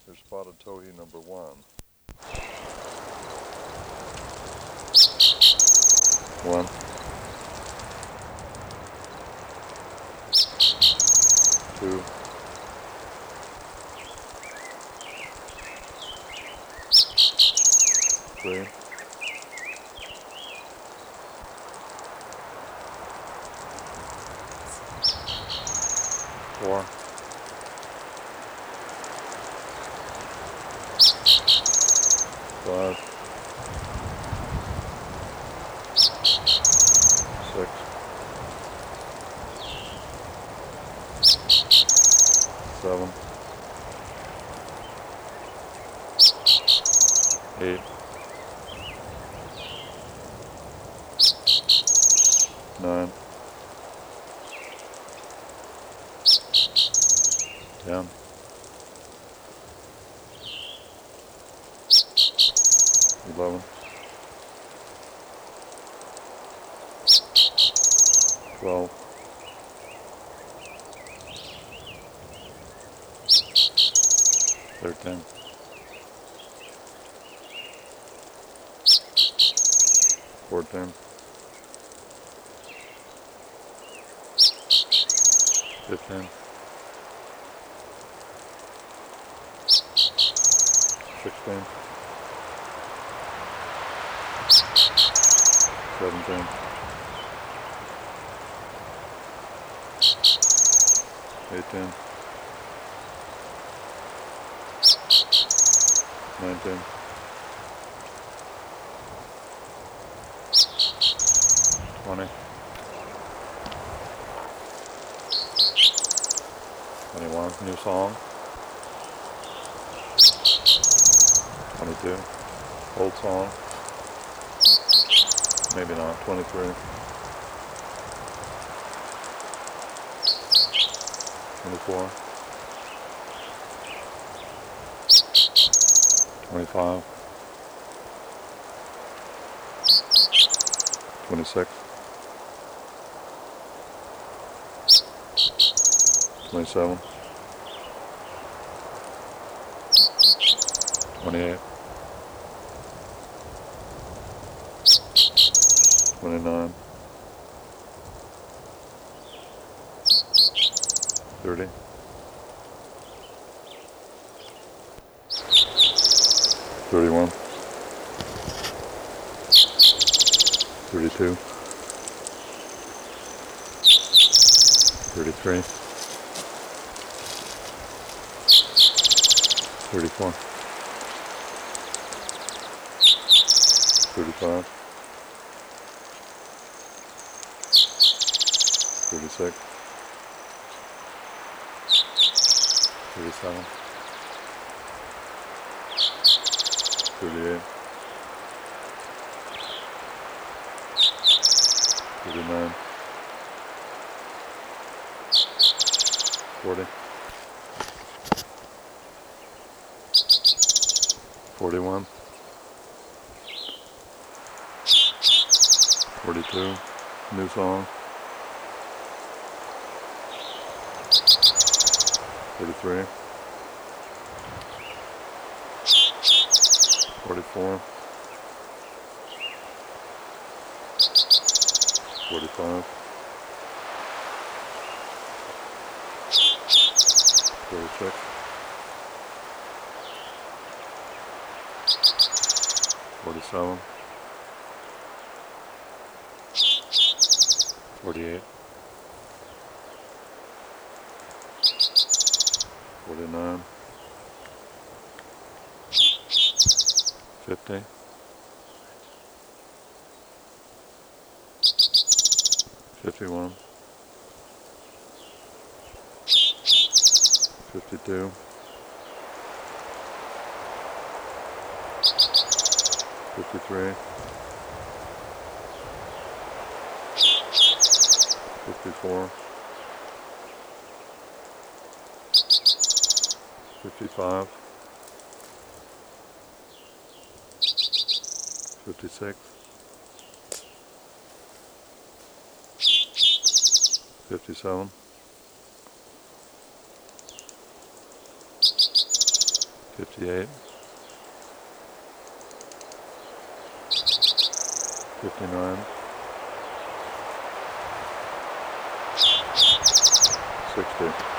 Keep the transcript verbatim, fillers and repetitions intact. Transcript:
Here's spotted towhee number one. One. Two. Three. Four. Five. Six. Seven. Eight. Nine. Ten. Eleven. Twelve. Thirteen. Fourteen. Fifteen. Sixteen. Seventeen. Eighteen. Nineteen. Twenty. Twenty-one. New song. Twenty-two. Old song. Maybe not. Twenty-three. Twenty-four. Twenty-five. Twenty-six. Twenty-seven. Twenty-eight. Twenty-nine. Thirty. Thirty-one. Thirty-two. Thirty-three. Thirty-four. Thirty-five. Thirty-six. Thirty-seven. Thirty-eight. Thirty-nine. Forty. Forty-one. Forty-two. New song. Forty-three. Forty-four. Forty-five. Forty-six. Forty-seven. Forty-eight. Forty-nine. Fifty. Fifty-one. Fifty-two. Fifty-three. Fifty-four. Fifty-five. Fifty-six. Fifty-seven. fifty-eight, fifty-nine, sixty.